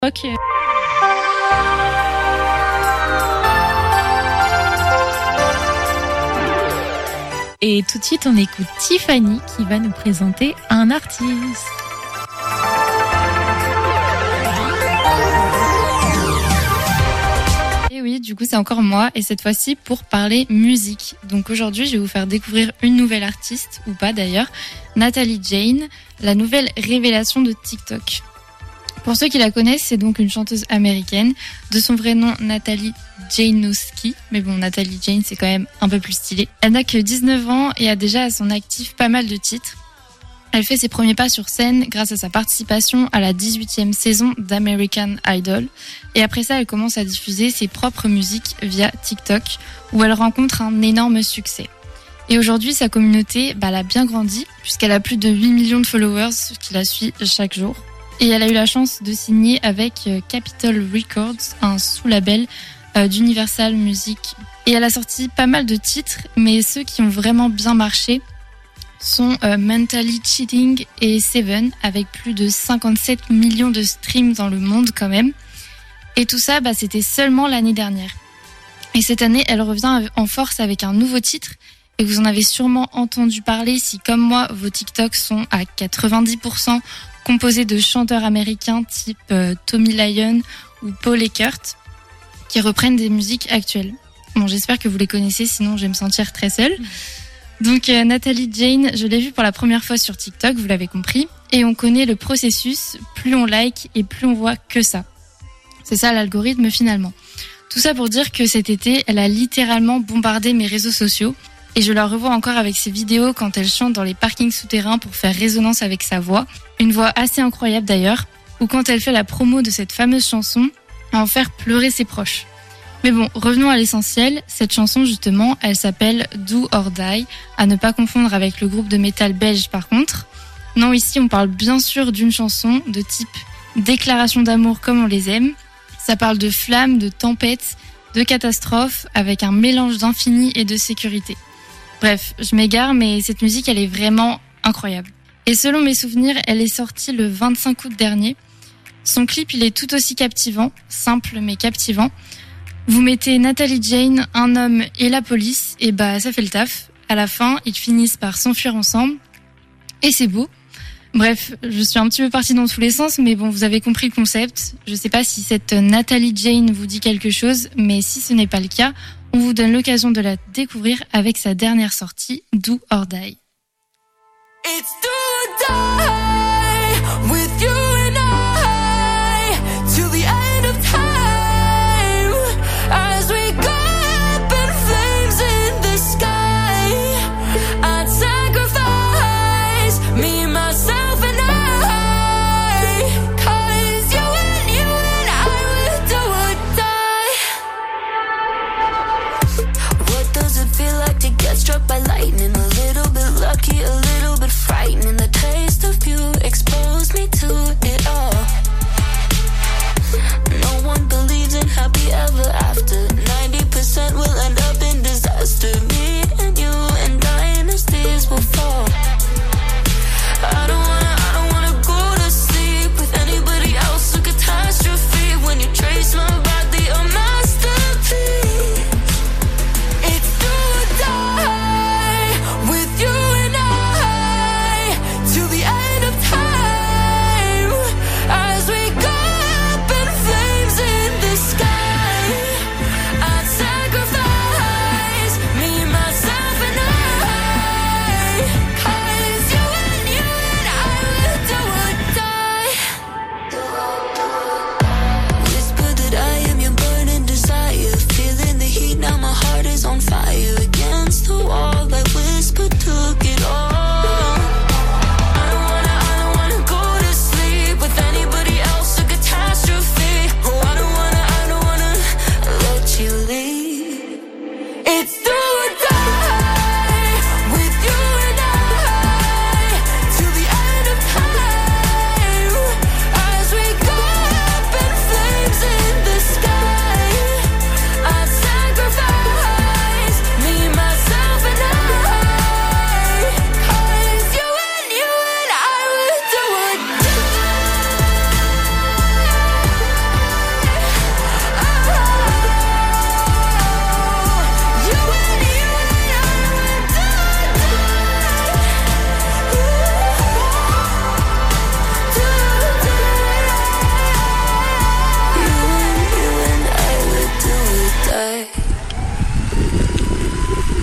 Ok. Et tout de suite, on écoute Tiffany qui va nous présenter un artiste. Et oui, du coup, c'est encore moi, et cette fois-ci pour parler musique. Donc aujourd'hui, je vais vous faire découvrir une nouvelle artiste, ou pas d'ailleurs, Natalie Jane, la nouvelle révélation de TikTok. Pour ceux qui la connaissent, c'est donc une chanteuse américaine, de son vrai nom Natalie Janowski, mais bon, Natalie Jane, c'est quand même un peu plus stylé. Elle n'a que 19 ans et a déjà à son actif pas mal de titres. Elle fait ses premiers pas sur scène grâce à sa participation à la 18e saison d'American Idol. Et après ça, elle commence à diffuser ses propres musiques via TikTok, où elle rencontre un énorme succès. Et aujourd'hui, sa communauté elle a bien grandi, puisqu'elle a plus de 8 millions de followers qui la suivent chaque jour. Et elle a eu la chance de signer avec Capitol Records, un sous-label d'Universal Music. Et elle a sorti pas mal de titres, mais ceux qui ont vraiment bien marché sont Mentally Cheating et Seven, avec plus de 57 millions de streams dans le monde quand même. Et tout ça, c'était seulement l'année dernière. Et cette année, elle revient en force avec un nouveau titre. Et vous en avez sûrement entendu parler si, comme moi, vos TikToks sont à 90% composés de chanteurs américains type Tommy Lyon ou Paul Eckert, qui reprennent des musiques actuelles. Bon, j'espère que vous les connaissez, sinon je vais me sentir très seule. Donc Natalie Jane, je l'ai vue pour la première fois sur TikTok, vous l'avez compris, et on connaît le processus, plus on like et plus on voit que ça. C'est ça l'algorithme finalement. Tout ça pour dire que cet été, elle a littéralement bombardé mes réseaux sociaux, et je la revois encore avec ses vidéos quand elle chante dans les parkings souterrains pour faire résonance avec sa voix, une voix assez incroyable d'ailleurs, ou quand elle fait la promo de cette fameuse chanson, à en faire pleurer ses proches. Mais bon, revenons à l'essentiel. Cette chanson, justement, elle s'appelle Do or Die, à ne pas confondre avec le groupe de métal belge par contre. Non, ici, on parle bien sûr d'une chanson de type déclaration d'amour comme on les aime. Ça parle de flammes, de tempêtes, de catastrophes, avec un mélange d'infini et de sécurité. Bref, je m'égare, mais cette musique, elle est vraiment incroyable. Et selon mes souvenirs, elle est sortie le 25 août dernier. Son clip, il est tout aussi captivant, simple mais captivant. Vous mettez Natalie Jane, un homme et la police, et ça fait le taf. À la fin, ils finissent par s'enfuir ensemble. Et c'est beau. Bref, je suis un petit peu partie dans tous les sens, mais bon, vous avez compris le concept. Je sais pas si cette Natalie Jane vous dit quelque chose, mais si ce n'est pas le cas, on vous donne l'occasion de la découvrir avec sa dernière sortie, Do or Die. It's do or die with you and I till the end of time as we go up in flames in the sky. I'd sacrifice me, myself and I, 'cause you and I will do or die. What does it feel like to get struck by lightning? A little bit lucky, a little bit frightening. The taste of pure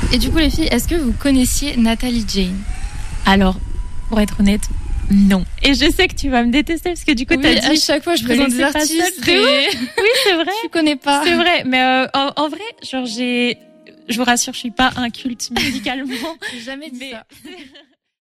Et du coup, les filles, est-ce que vous connaissiez Natalie Jane? Alors, pour être honnête, non. Et je sais que tu vas me détester parce que du coup, Oui, t'as dit. à chaque fois, je présente des artistes. Oui, c'est vrai. Tu connais pas. C'est vrai. Mais en vrai, genre, je vous rassure, je suis pas inculte musicalement. J'ai jamais dit Mais- ça.